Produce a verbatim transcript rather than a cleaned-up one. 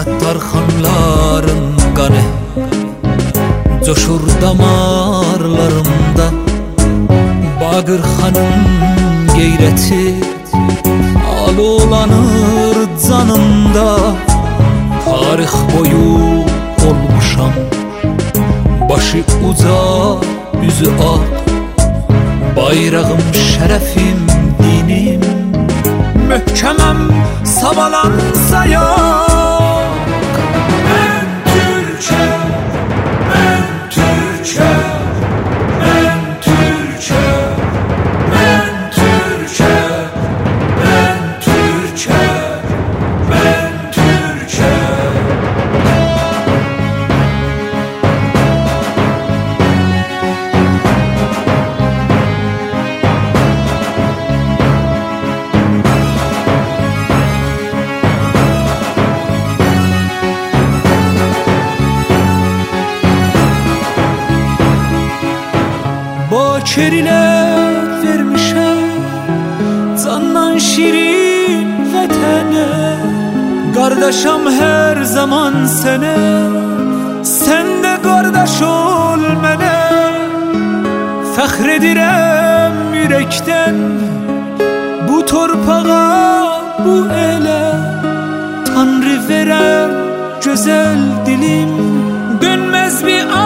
Sattar xanların qanı coşur damarlarımda. Bağır xanın geyreti alolanır canımda. Tarix boyu olmuşam başı uca yüzü ak. Bayrağım şərəfim dinim möhkəməm savalansa yok. Ben Türkçe, ben Türkçe, ben Türkçe, ben Türkçe, ben Türkçe, ben Türkçe. Bakerilə vermişəm candan şirin vətənə. Qardaşam hər zaman sənə, sən də qardaş ol mənə. Fəxr edirəm ürəkdən bu torpağa, bu elə. Tanrı verəm gözəl dilim, dönməz bir